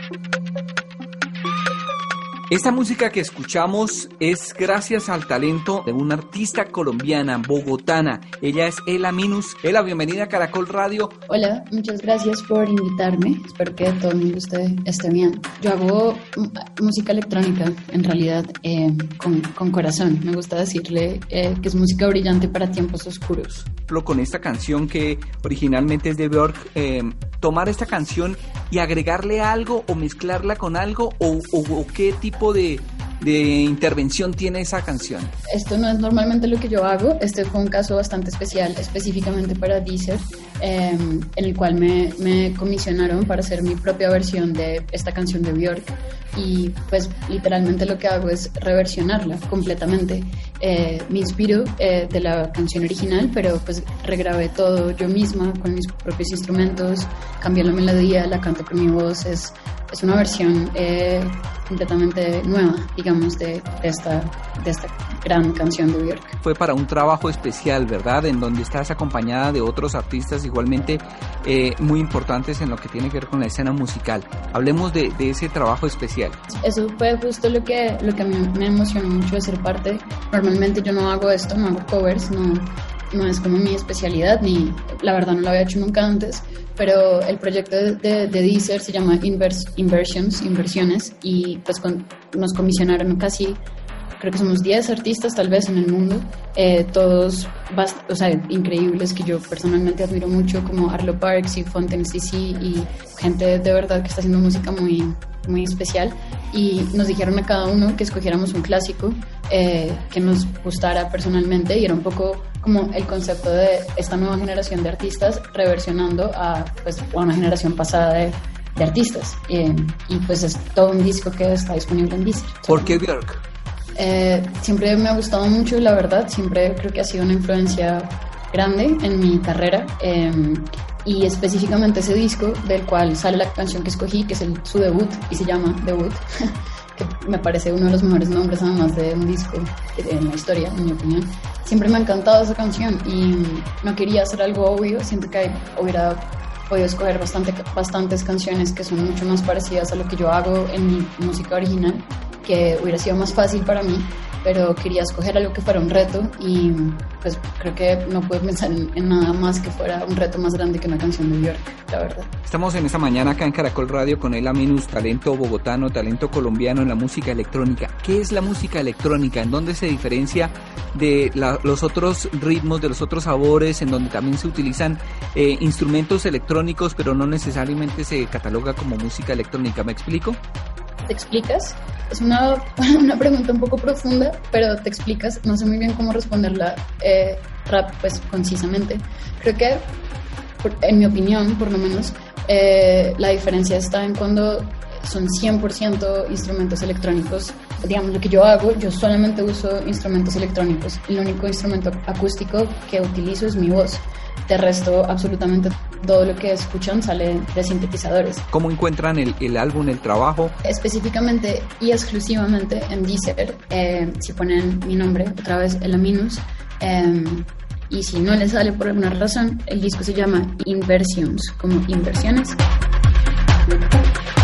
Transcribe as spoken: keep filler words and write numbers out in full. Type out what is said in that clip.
Esta música que escuchamos es gracias al talento de una artista colombiana, bogotana. Ella es Ela Minus. Ela, bienvenida a Caracol Radio. Hola, muchas gracias por invitarme. Espero que todo el mundo esté, esté bien. Yo hago m- música electrónica, en realidad, eh, con, con corazón. Me gusta decirle eh, que es música brillante para tiempos oscuros. Con esta canción que originalmente es de Björk, eh, tomar esta canción y agregarle algo o mezclarla con algo o, o, o qué tipo de, de intervención tiene esa canción. Esto no es normalmente lo que yo hago. Este fue un caso bastante especial, específicamente para Deezer, eh, en el cual me, me comisionaron para hacer mi propia versión de esta canción de Björk, y pues literalmente lo que hago es reversionarla completamente. Eh, me inspiro eh, de la canción original, pero pues regrabé todo yo misma con mis propios instrumentos, cambié la melodía, la canto con mi voz. Es, es una versión eh, completamente nueva, digamos, de, de, esta, de esta gran canción de Björk. Fue para un trabajo especial, ¿verdad? En donde estás acompañada de otros artistas igualmente eh, muy importantes en lo que tiene que ver con la escena musical. Hablemos de, de ese trabajo especial. Eso fue justo lo que, lo que a mí me emocionó mucho de ser parte. Normalmente yo no hago esto, no hago covers, no, no es como mi especialidad, ni la verdad no lo había hecho nunca antes, pero el proyecto de, de, de Deezer se llama Invers, Inversions, Inversiones, y pues con, nos comisionaron casi, creo que somos diez artistas tal vez en el mundo, eh, todos bast- o sea, increíbles, que yo personalmente admiro mucho, como Arlo Parks y Fontaine C C, y gente de verdad que está haciendo música muy, muy especial. Y nos dijeron a cada uno que escogiéramos un clásico eh, que nos gustara personalmente, y era un poco como el concepto de esta nueva generación de artistas reversionando a, pues, a una generación pasada de, de artistas, eh, y pues es todo un disco que está disponible en Deezer. ¿Por qué Björk? Eh, siempre me ha gustado mucho, la verdad. Siempre creo que ha sido una influencia grande en mi carrera, eh, y específicamente ese disco del cual sale la canción que escogí, que es el, su debut, y se llama Debut, que me parece uno de los mejores nombres además de un disco en la historia, en mi opinión. Siempre me ha encantado esa canción y no quería hacer algo obvio. Siento que hubiera podido escoger bastante, bastantes canciones que son mucho más parecidas a lo que yo hago en mi música original, que hubiera sido más fácil para mí, pero quería escoger algo que fuera un reto, y pues creo que no puedo pensar en, en nada más que fuera un reto más grande que una canción de Björk, la verdad. Estamos en esta mañana acá en Caracol Radio con Ela Minus, talento bogotano, talento colombiano en la música electrónica. ¿Qué es la música electrónica? ¿En dónde se diferencia de la, los otros ritmos, de los otros sabores, en donde también se utilizan eh, instrumentos electrónicos, pero no necesariamente se cataloga como música electrónica? ¿Me explico? ¿Te explicas? Es una, una pregunta un poco profunda, pero te explicas. No sé muy bien cómo responderla eh, rap, pues concisamente. Creo que, por, en mi opinión, por lo menos, eh, la diferencia está en cuando son cien por ciento instrumentos electrónicos. Digamos, lo que yo hago, yo solamente uso instrumentos electrónicos. El único instrumento acústico que utilizo es mi voz. De resto, absolutamente todo lo que escuchan sale de sintetizadores. ¿Cómo encuentran el, el álbum, el trabajo? Específicamente y exclusivamente en Deezer, eh, si ponen mi nombre, otra vez Ela Minus, eh, y si no les sale por alguna razón, el disco se llama Inversions, como inversiones.